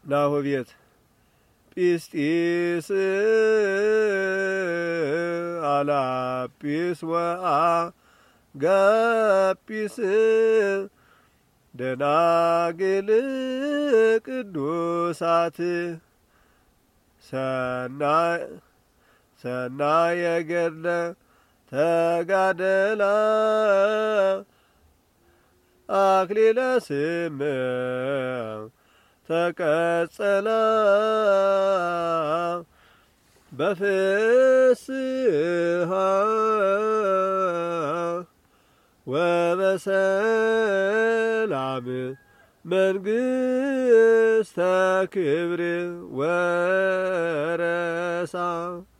ናሁ ቤት ጲስጢስ አላጲስ ወአጋጲስ ደናግል ቅዱሳት ሰናየ ገድለ ተጋደላ አክሊለ ስም ተቀጸላ በፍስሐ ወበሰላም መንግሥተ ክብር ወረሳ